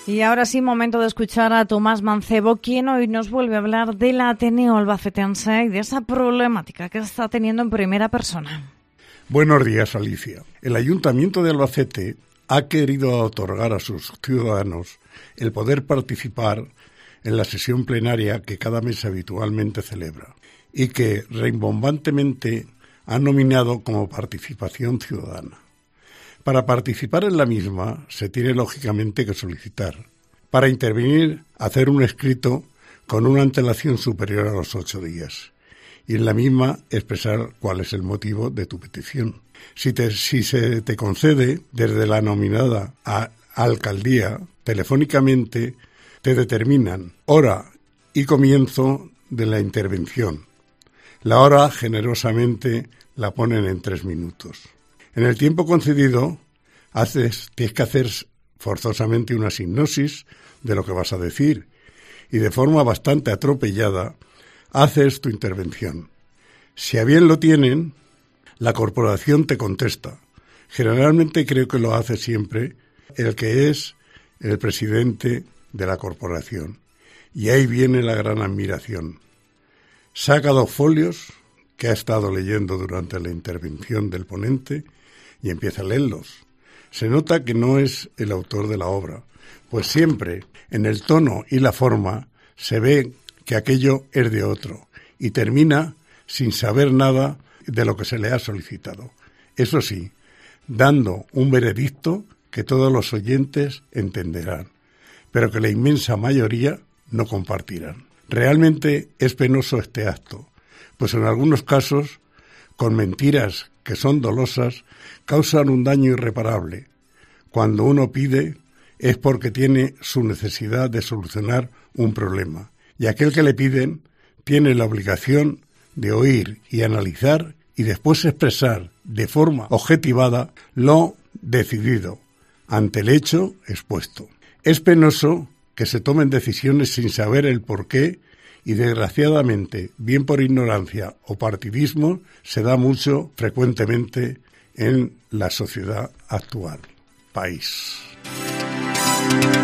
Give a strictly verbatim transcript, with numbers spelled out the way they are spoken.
Y ahora sí, momento de escuchar a Tomás Mancebo, quien hoy nos vuelve a hablar del Ateneo albacetense y de esa problemática que está teniendo en primera persona. Buenos días, Alicia. El Ayuntamiento de Albacete ha querido otorgar a sus ciudadanos el poder participar en la sesión plenaria que cada mes habitualmente celebra y que rimbombantemente ha nominado como participación ciudadana. Para participar en la misma se tiene lógicamente que solicitar. Para intervenir, hacer un escrito con una antelación superior a los ocho días. Y en la misma expresar cuál es el motivo de tu petición. Si, te, si se te concede desde la nominada a alcaldía, telefónicamente te determinan hora y comienzo de la intervención. La hora generosamente la ponen en tres minutos. En el tiempo concedido, haces, tienes que hacer forzosamente una sinopsis de lo que vas a decir y de forma bastante atropellada haces tu intervención. Si a bien lo tienen, la corporación te contesta. Generalmente creo que lo hace siempre el que es el presidente de la corporación. Y ahí viene la gran admiración. Saca dos folios que ha estado leyendo durante la intervención del ponente y empieza a leerlos. Se nota que no es el autor de la obra, pues siempre en el tono y la forma se ve que aquello es de otro y termina sin saber nada de lo que se le ha solicitado. Eso sí, dando un veredicto que todos los oyentes entenderán, pero que la inmensa mayoría no compartirán. Realmente es penoso este acto, pues en algunos casos, con mentiras que son dolosas, causan un daño irreparable. Cuando uno pide es porque tiene su necesidad de solucionar un problema, y aquel que le piden tiene la obligación de oír y analizar y después expresar de forma objetivada lo decidido ante el hecho expuesto. Es penoso que se tomen decisiones sin saber el porqué y desgraciadamente, bien por ignorancia o partidismo, se da mucho frecuentemente en la sociedad actual. País.